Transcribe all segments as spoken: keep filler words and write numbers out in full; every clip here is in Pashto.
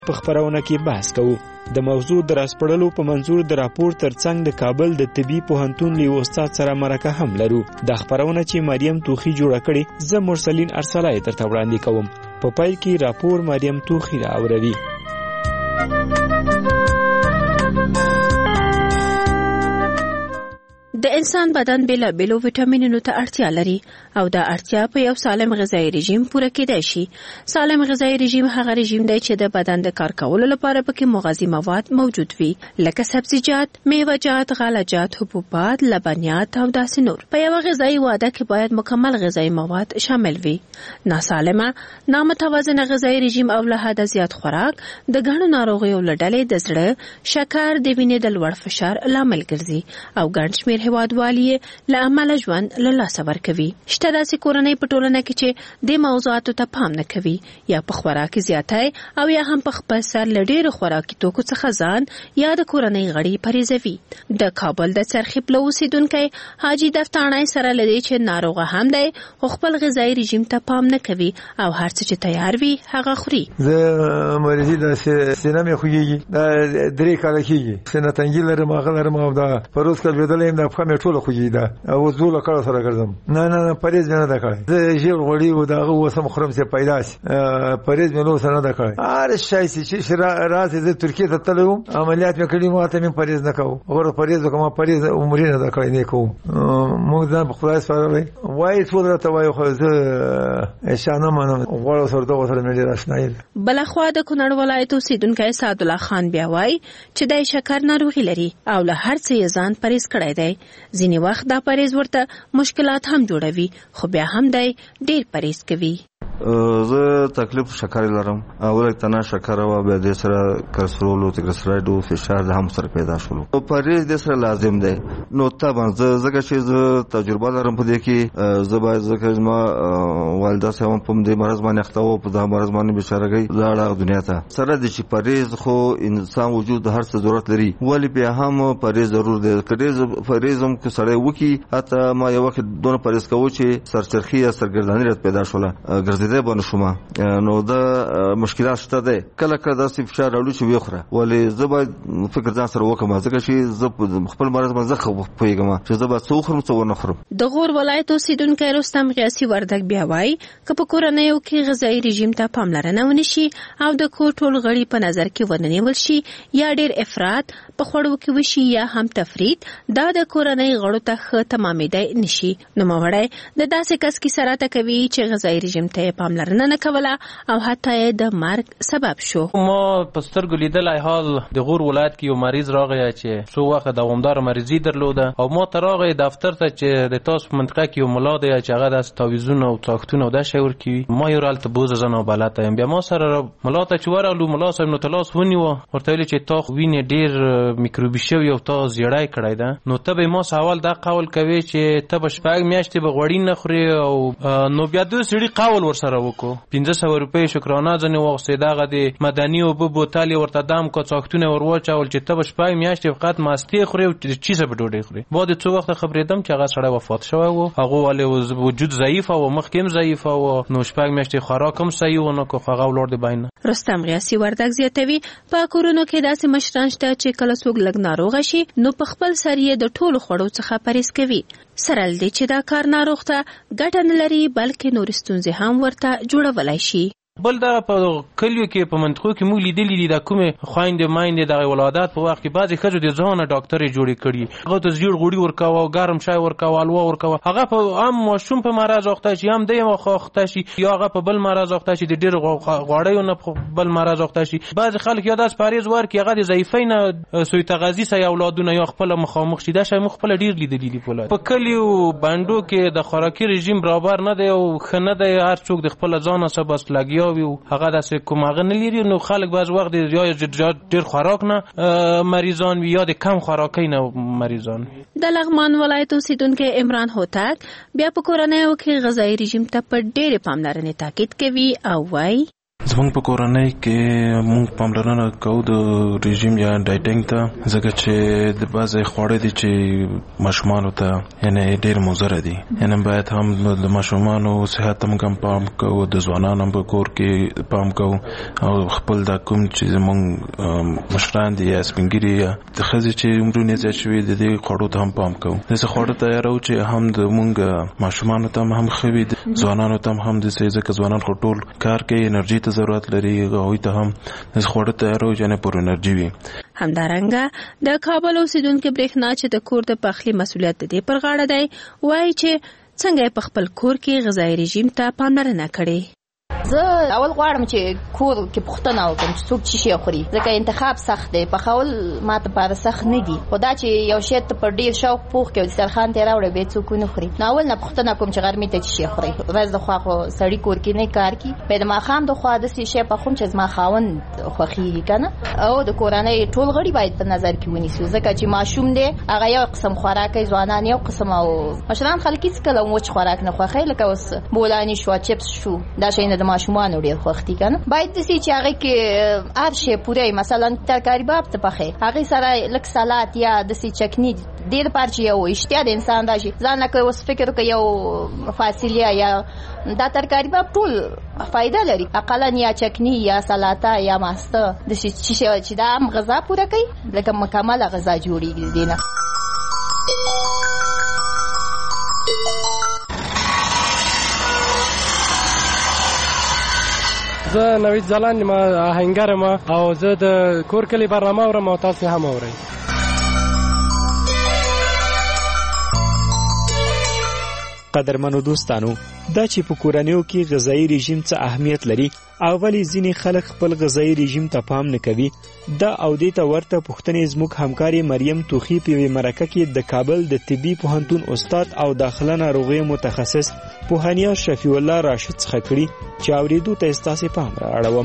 په خپرونه کې بحث کوو. د موضوع د راسپړلو په منظور د راپور ترڅنګ د کابل د طبي پوهنتون له استاد سره مرکه هم لرو. د خپرونه چې مریم توخی جوړه کړي زه مرسلین ارسلای ترته وړاندې کوم. په پای کې راپور مریم توخی راوړي. د انسان بدن بلا بلو ویټامینونو ته اړتیا لري او دا اړتیا په یو سالم غذایی رژیم پوره کېدای شي. سالم غذایی رژیم هغه رژیم دی چې د بدن د کار کولو لپاره پکې مغذي مواد موجود وي لکه سبزیجات، میوه‌جات، غله‌جات، حبوبات، لبنیات او داسې نور. په یو غذایی وعده کې باید مکمل غذایی مواد شامل وي. ناسالمه، نامتوازنه غذایی رژیم او له حده زیات خوراک د ګڼو ناروغیو له ډلې د زړه، شکر، د وینې د لوړ فشار لامل ګرځي او ګڼ شمېر هیوادوالي له امله ژوند له لاسه ورکوي. شته داسې کورنۍ په ټولنه کې چې د موضوعاتو ته پام نه کوي یا په خوراک زیاتی او یا هم په خپل سر له ډېرو خوراکي توکو څخه ځان یا د کورنۍ غړي پرېزوي. د کابل د څرخي پلو اوسېدونکی حاجي دفتاڼی سره له دې چې ناروغه هم دی خو خپل غذایي رژیم ته پام نه کوي او هر څه چې تیار وي هغه خوري. زه مریضي د سینه مې خوږېږي، دا درې کاله کېږي، سینه تنګي لرم، هغه لرم او دا په روز کال لوېدلی یم، دا پښه مې ټوله خوږي ده او زوله کړه سره ګرځم. نه نه نه پرهیز مې نه ده کړی. زه ژیړ غوړي و د هغه اوس هم خورم چې پیدا شي، پرهیز مې اوس نه ده کړی. هر شی چې راسې زه ترکیې ته تللی وم، عملیات مې کړي، ما ته مې پرهیز نه کوو. غوره پرهیز وکړم، پرهیز عمري نه ده کړی، نه کوم. موږ ځان په خدای سپارلی وایي، ټول راته وایي، خو زه شا نه منم. غوړو سره دغو سره مې ډېر اشنایي ده. بلخوا د کونړ ولایت اوسېدونکی سعدالله خان بیا وایي چې دی شکر ناروغي لري او له هر څه یې ځان پرهیز کړی دی. ځینې وخت دا پرهیز ورته مشکلات هم جوړوي خو بیا هم دی ډېر پرهیز کوي. زه تکلیف شکر لرم، اول تنه شکر او بیا د سره کلسترول او تریګلیسراید فشار د هم سره پیدا شول. پرهیز د سره لازم دی. نو طبعا زه زګه چې زه تجربه لرم په دې کې، زه باید زکه ما والده سم په دې مرز باندې اختاو په دې مرز باندې بشارګي لاړه دنیا ته. سره د چې پرهیز خو انسان وجود هر څه ضرورت لري، ولی بیا هم پرهیز ضرور دی. کله پرهیز هم که سره وکی، حتی ما یو وخت دونه پرهیز کوو چې سرچرخي یا سرګردانی رات پیدا شوله، ګرځي ده بونه شوما. نو دا مشکلات شته ده. کله کله داسې فشار راوړي چې وخوره، ولی زه باید فکر ځان سره وکم ځکه چې زه خپل مرز باندې زخه پوهیږم چې زه به څه وخورم څه ونه خورم. د غور ولایت اوسېدونکی رستم غیاسي وردګ بیا وایي که په کورنیو کې غذایي رژیم ته پاملرنه ونشي او د کور ټول غړي په نظر کې ونه نیول شي یا ډېر افراط په خوړو کې وشي یا هم تفرید، دا د کورنۍ غړو ته ښه تمامېدای نشي. نوموړی د داسې کس کې سره کوي چې غذایي رژیم ته پاملرنه نه کوله او حتی د مرګ سبب شو. ما په سترګو لیدلی حال د غور ولایت کې یو مریض راغی چې څو وخت دوامدار مریضي درلوده او ما ته راغی دفتر ته چې د تاسو په منطقه کې یو ملا دی چې هغه داسې تعویضونه او څاښتونه او دا شی ورکوي. ما یې هلته بوزه زه نابلده یم. بیا ما سره ملا ته چې ورغلو، ملا صاحب نو ته لاس ونیوه، ورته ویلې چې تا وینې ډېر میکروبي شوي او تا زیړی کړی ده، نو ته به ما سوال دا قول کوي چې ته به شپږ میاشتې به غوړي نه خورې او نو بیا دوی سړي قول ورسره وکړو. پنځه سوه روپۍ شکرانه ځنې واخیستې، دغه د مدني اوبه بوتل یې ورته دم کړ، څاښتونه یې ور واچول چې ته به شپږ میاشتې فقط ماستې خورې او چیزه به ډوډۍ خورې. بعد څو وخته خبرېدم چې هغه سړی وفات شوی و. هغه ولې وجود ضعیفه و، مخکې هم ضعیفه و، نو شپږ میاشتې خوراک هم صحیح ونه کړ، خو هغه ولاړ د بین. رستم غیاسي وردګ زیاتوي په کورونو کې داسې مشران شته چې کله څوک لږ ناروغه شي نو په خپل سر یې د ټولو خوړو څخه پرهیز کوي، سره له دې چې دا کار ناروغ ته ګټه نه لري بلکې نورې ستونزې هم ورته جوړولی شي. بل دا په کلیو کې په منطقو کې موږ لیدلي دي د کومې خویندې میندې دغه ولادت په وخت کې بعضې ښځو د ځانه ډاکټرې جوړې کړي، هغه ته زیړ غوړي ورکوه او ګرم شی ورکوه، الوا ورکوه، هغه په هم ماشوم په مرض اخته شي، هم دی اخته شي، یا هغه په بل مرض اخته شي، د ډېرو غوړیو نه په بل مرض اخته شي. بعضې خلک یا داسې پرهیز ورکړي هغه د ضعیفۍ نه سوی تغذي سي اولادونه یا خپله مخامخ شي. دا شی موږ خپله ډېر لیدلي دي په ولایت. په کلیو بنډو کې د خوراکي رژیم برابر نه دی او ښه نه دی، هر څوک د خپله ځانه څه بس لګیا وي او هغه داسې کوم هغه نه لري. نو خلک بعض وخت یا ډېر خوراک نه مریضان وي یا د کم خوراکۍ نه مریضان وي. د لغمان ولایت اوسېدونکی عمران هوتک بیا په کورنیو کې غذایي رژیم ته په ډېرې پاملرنې تاکید کوي او وایي زمونږ په کورنۍ کې مونږ پاملرنه کوو د رژیم یا ډایټینګ ته، ځکه چې د بعضې خواړه دي چې ماشومانو ته یعنې ډېر مضره دي. یعنې باید هم د ماشومانو صحت ته موږ هم پام کوو، د ځوانانو هم په کور کې پام کوو، او خپل دا کوم چې زمونږ مشران دي یا سپین ږیري یا د ښځې چې عمرونه زیات شوي د دې خوړو ته هم پام کوو. داسې خواړه تیارو چې هم د مونږ ماشومانو ته هم ښه وي، ځوانانو ته هم داسې، ځکه ځوانان خو ټول کار کوي، انرژي ته ضرورت لري، هغوی ته هم داسې خواړه تیارو چې پر انرژي وي. همدارنګه د کابل اوسیدونکو برېښنا چې د کور د پخلي مسؤلیت د دې پر غاړه دی، وایي چې څنګه په خپل کور کې غذایي رژیم ته پاملرنه کړې. زه اول غواړم چې کور کې پوښتنه وکړم چې څوک څه شي خوري، ځکه انتخاب سخت دی. پخول ماته لپاره سخت نه دي، خو دا چې یو شی ته په ډېر شوق پوخ کې دسترخوان ته راوړې بیا څوک ونه خوري. نو اول نه پوښتنه کوم چې غرمې ته څه شي خوري. ورځ د خوا خو سړی کور کې نه کار کوي، په د ماښام د خوا داسې شی پخوم چې زما خاوند خوښېږي که نه، او د کورنۍ ټول غړي باید په نظر کې ونیسو، ځکه چې ماشوم دی هغه یو قسم خوراک کوي، ځوانان یو قسم، او مشران خلک هېڅکله وچ خوراک نه خوښوي، لکه اوس بولاني شو، چپس شو، دا شیونه د ماشومانو ډېر خوښ دي که نه. باید داسې چې هغې کې هر شی پوره وي، مثلا ترکاري باب ته پخې، هغې سره لږ سلات یا داسې چکني دې لپاره چې یو اشتیا د انسان دا شي ځان نه کوي. اوس فکر وکړه یو فاصلیه یا دا ترکاري باب ټول فایده لري، اقلا یا چکني یا سلاته یا ماسته داسې چې دا هم غذا پوره کوي، لکه مکمله غذا جوړېږي دې نه. زه نوید ځلاند یم، آهنګر یم، او زه د کور کلي برنامه اورم او تاسې هم اورئ. قدرمنو دوستانو، دا چې په کورنیو کې غذایي رژیم څه اهمیت لري او ولې ځینې خلک خپل غذایي رژیم ته پام نه کوي، دا او دې ته ورته پوښتنې زموږ همکارې مریم توخي په یوې مرکه کې د کابل د طبي پوهنتون استاد او داخله ناروغیو متخصص پوهنیار شفیع الله راشد څخه کړي، چې اورېدو ته ستاسې پام را اړوم.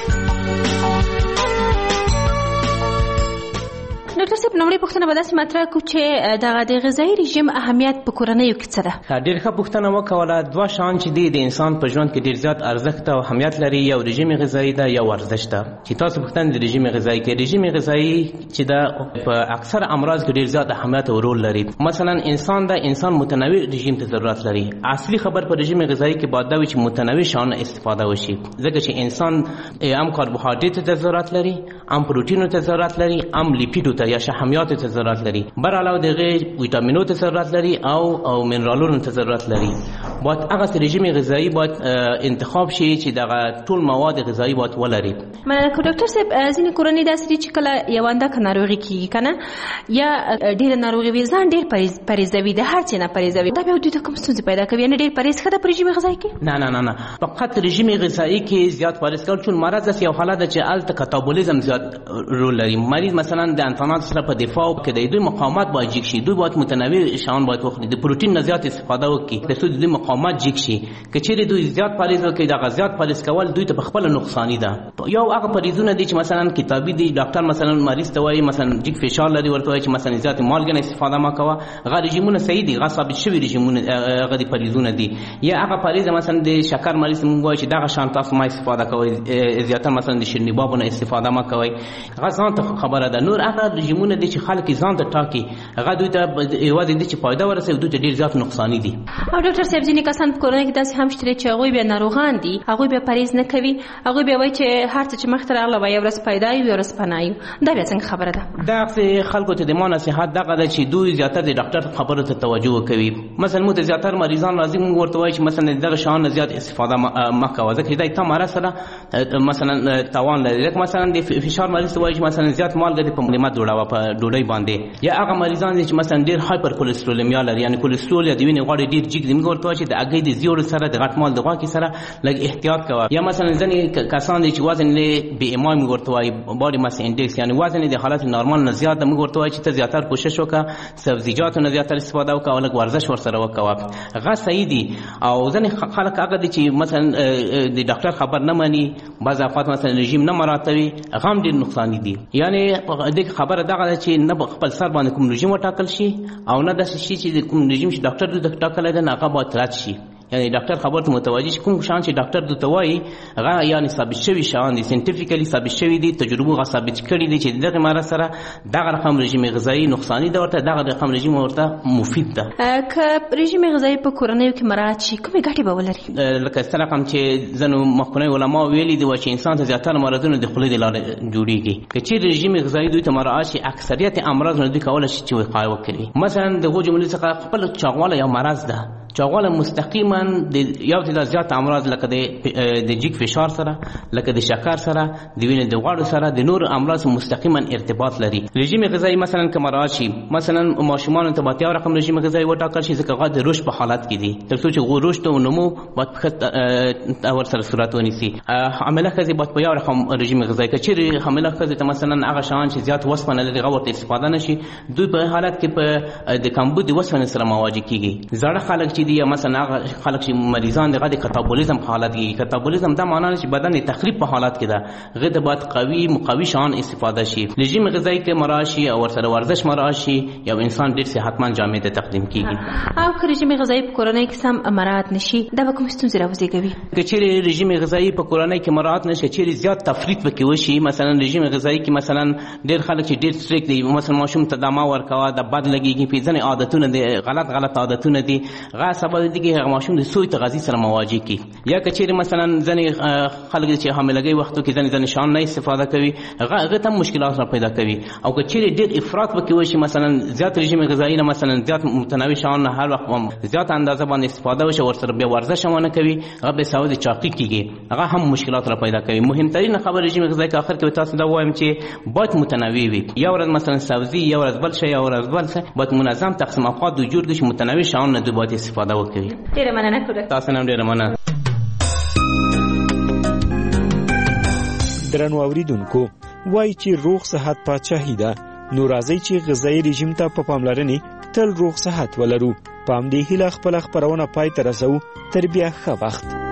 ډاکټر صاحب، نومړی پوښتنه به داسې مطرح کړو چې دغه د غذایي رژیم اهمیت په کورنیو کې څه ده؟ ډېر ښه پوښتنه وکوله. دوه شیان چې دي د انسان په ژوند کې ډېر زیات ارزښت او اهمیت لري، یو رژیم غذایي ده، یو ورزش ده. چې تاسو پوښتنه د رژیم غذایي کې، رژیم غذایي چې ده په اکثر امراض کې ډېر زیات اهمیت او رول لري. مثلا انسان ده، انسان متنوع رژیم ته ضرورت لري. اصلي خبر په رژیم غذایي کې باید دا وي چې متنوع شیانو استفاده وشي، ځکه چې انسان هم کاربوهایدریت ته ضرورت لري، هم پروتینو ته ضرورت لري، هم لیپیدو ته یا شحمیات ته ضرورت لري، بر علاوه دغه ویټامینونو ته ضرورت لري او او منرالونو ته ضرورت لري. باید هغه رژیم غذایی باید انتخاب شي چې دغه ټول مواد غذایی باید ولري. مننه ډاکټر صاحب. ځینې کورنۍ داسې دي چې کله یو اندکه ناروغي کېږي که نه، یا ډېره ناروغي وي، ځان ډېر پرهیزوي، د هر څه نه پرهیزوي، دا بیا دوی ته کوم ستونزې پیدا کوي؟ یعنې ډېر پرهیز ښه ده په رژیم غذایي کې؟ نه نه نه نه فقط رژیم غذایی کې زیات پرهیز کول، چون مرض داسې یو حالت ده چې هلته کاتابولیزم زیات رول لري. مریض مثلا د انسانات سره په دفاع کې د دوی مقاومت باید جګ شي، دوی باید متنوع شیان باید وخوري، د پروتین نه زیات استفاده وکړي ترڅو د دوی مقاومت جګ شي. که چیرې دوی زیات پرهیز وکړي، دغه زیات پرهیز کول دوی ته په خپله نقصاني ده. یو هغه پرهیزونه دي چې مثلا کتابي دي، ډاکټر مثلا مریض ته وایي مثلا جګ فشار لري، ورته وایي چې مثلا زیات مالګه نه استفاده مه کوه. هغه رژیمونه صحیح دي، هغه ثابت شوي رژیمونه هغه دي پرهیزونه دي. یا هغه پرهیز مثلا د شکر مریض موږ وایي چې دغه شیان تاسو مه استفاده کوئ، زیاتره مثلا د شیریني بابو نه استفاده مه کوئ. هغه ځان ته خبره ده. نور هغه رژیمونه دي چې خلک ځان ته ټاکي، هغه دوی ته یوازې دي چې فایده ورسوي، دوی ته ډېر زیات نقصاني دي. او ډاکټر صاحب، ځینې کسان په کورنۍ کې داسې هم شته چې هغوی بیا ناروغان دي، هغوی بیا پرهیز نه کوي، هغوی بیا وایي چې هر څه چې مخته راغله به یو ورځ پیدا وي، یو ورځ پناه وي. دا بیا څنګه خبره ده؟ دغسې خلکو ته د ما نصیحت دغه ده چې دوی زیاتره د ډاکټر خبرو ته توجه کوي. مثلا موږ ته زیاتره مریضان راځي، موږ ورته وایو چې مثلا دغه شیان نه زیات استفاده مه کوه، ځکه چې دا تا مرض سره مثلا تاوان لري. لکه مثلا د فشار مریض ته وایي چې مثلا زیات مالګه دې په مقدمه جوړوه په ډوډۍ باندې. یا هغه مریضان دي چې مثلا ډېر هایپر کولېسترولمیا لري، یعنې کولېسترول یا د وینې غوړ ډېر جګ دي، موږ ورته وایو چې د هګۍ د زیړو سره د غټ مال د غوښې سره لږ احتیاط کوه. یا مثلا ځینې کسان دي چې وزن یې بې ایمای، موږ ورته وایي باډي ماس انډیکس، یعنې وزن یې د حالت نارمال نه زیات ده، موږ ورته وایو چې ته زیاتره کوشش وکړه سبزیجاتو نه زیاتره استفاده وکړه او لږ ورزش ورسره وکړه. هغه صحیح دي. او ځینې خلک هغه دي چې مثلا د ډاکټر خبر نه مني، بعض اوقات مثلا رژیم نه مراعاتوي، هغه هم ډېر نقصاني دي. یعنې دې خبره دغه ده چې نه خپل سر باندې کوم رژیم وټاکل شي او نه داسې شي چې کوم رژیم چې ډاکټر دوی ته ټاکلی دی هغه باید رد شي. یعنی ډاکټر خبر ته متوجه شي کوم شان چې ډاکټر د توای هغه یعنی ثابت شوی شان دي ساينټیفیکلی ثابت شوی دي تجربه غا ثابت کړي دي چې دغه مرض سره دغه رقم رژیم غذایی نقصانی ده ورته دغه رقم رژیم ورته مفید ده. که رژیم غذایی په کورنیو کې مراعات شي کومه ګټه به ولري؟ لکه ستاسو رقم چې زنو مخکنی علما ویلي دي چې انسان ته زیاتره مرضونه د خولې د لارې جوړیږي که چې رژیم غذایی دوی ته مراعات شي اکثریت امراض نه دوی کولای شي چې وقایه وکړي. مثلا د غوږ جملې څخه خپل چاغواله یا مرض ده چاغواله مستقیما د یو څه زیات امراض لکه د د جګ فشار سره لکه د شکر سره د وینې د غوړ سره د نور امراض مستقیما ارتباط لري. رژیم غذایی مثلا که مراعات شي مثلا ماشومان ته باید یو رقم رژیم غذایی وټاکل شي ځکه هغه د رشد په حالت کې دي تر څو چې غو رشد او نمو باید په اور سره صورت ونیسي. حامله ښځې باید په یو رقم رژیم غذایی کې چې حامله ښځې ته مثلا هغه شان چې زیات وسپنه لري هغه ورته استفاده نشي دوی په حالت کې په د کمبود وسپنې سره مواجه کیږي. زړه خلک چې دی مثلا هغه خلک چې مریضان دغه د کتابولیزم په حالت کې کتابولیزم دا معنی چې بدن د تخریب په حالت کې ده غذا باید قوي مقوي شان استفاده شي. رژیم غذایی کې مراشي او ورسره ورزش مراشي یو انسان ډیر صحتمند جامع ته تقدیم کیږي. او که رژیم غذایی په کورنۍ کې سم مراعات نشي دا به کوم ستونزې راوځي؟ که چیرې رژیم غذایی په کورنۍ کې مراعات نشي چیرې زیات تفریط وکړي وشي مثلا رژیم غذایی کې مثلا ډیر خلک چې ډیر سټریک دي مثلا ماشوم ته دما ورکوا د بد لګيږي په ځنې عادتونه دي غلط غلط عادتونه دي غا سبب دي چې ماشوم د سوء تغذیه سره مواجه کی. یا که چیرې مثلا ځنې خلک چې حاملګي وختو کې ځنې ځنې شان نه استفاده کوي هغه ته مشکلات را پیدا کوي. او که چیرې ډیر افراط وکړي وشي مثلا زیات رژیم غذایی نه مثلا زیات متنوع شان نه هر وخت زیات اندازه باندې استفاده وشي ورسره بیا ورزش ونه کوي هغه به ساوي چاقی کیږي هغه هم مشکلات را پیدا کوي. مهمترین خبر رژیم غذایی که اخر کې تاسو دا وایم چې باید متنوع وي یا ورځ مثلا سبزی یا ورځ بل شی یا ورځ بل شی باید منظم تقسیم اوقات د جوړ د متنوع شان نه باید استفاده وکړي. ډیره مننه کوله تاسو نن ډیره مننه. درنو اوریدونکو وای چې روغ صحت پادشاهي ده نو راځي چې غذایی رژیم ته په پاملرنې تل روغ صحت ولرو. پام دې هیله خپل خبرونه پای ته رسو تر بیا ښه وخت.